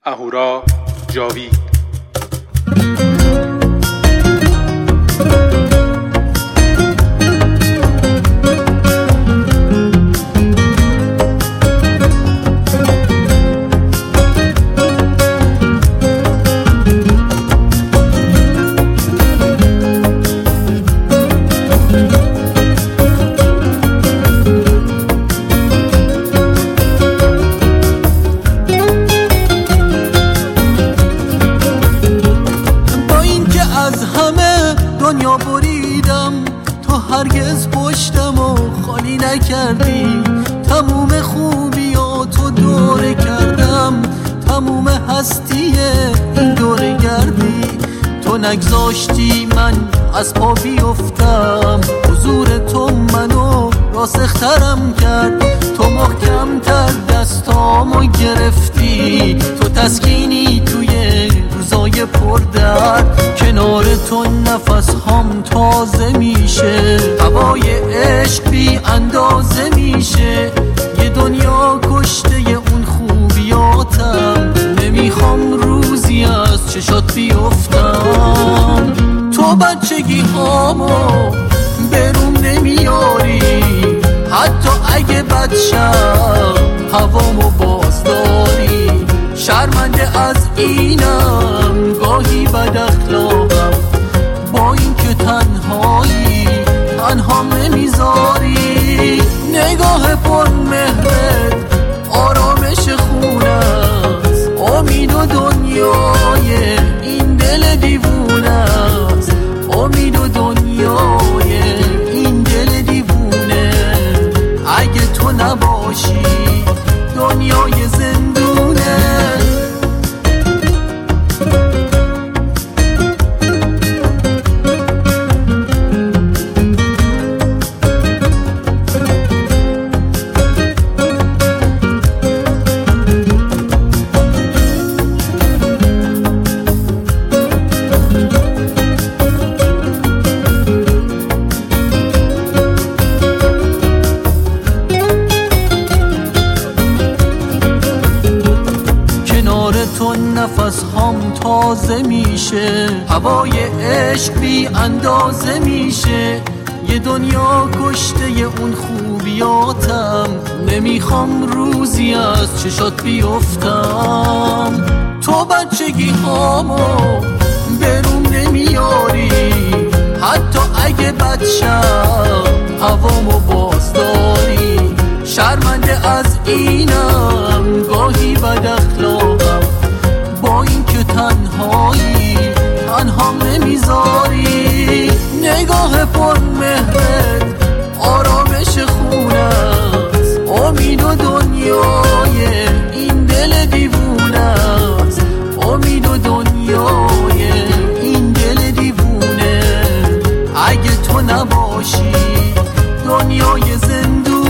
اهورا جاوید. دنیا بریدم تو هرگز پشتم و خالی نکردی، تموم خوبیاتو دوره کردم، تموم هستی این دوره گردی. تو نگذاشتی من از پا بیفتم، حضور تو منو راسخترم کرد. تو محکمتر دستامو گرفتی، تو تسکینی توی روزای پردرد. کنار تو نفس هم تازه میشه، هوای عشق بی اندازه میشه. یه دنیا کشته اون خوبیاتم، نمیخوام روزی از چشات بیفتم. تو بچگی هامو برون نمیاری، حتی اگه بدشم هوامو باز داری. شرمنده از اینم گاهی بد اخلاقم، با اینکه تنهایی تنهام نمیذاری. نگاه پر مهرت آرامش خونه است، امید و دنیای این دل دیوونه است. امید و دنیای این دل دیوونه، اگه تو نباشی دنیای زندونه. تو نفس هم تازه میشه، هوای عشق بی اندازه میشه. یه دنیا کشته اون خوبیاتم، نمیخوام روزی از چشات بیفتم. تو بچگی هامو برون نمیاری، حتی اگه بدشم هوامو باز داری. شرمنده از اینم گاهی بد اخلاقم، با اینکه تنهایی تنهام نمیذاری. نگاه پر مهرت آرامش خونه است، امید و دنیای این دل دیوونه است. امید و دنیای این دل دیوونه، اگه تو نباشی دنیای زندون.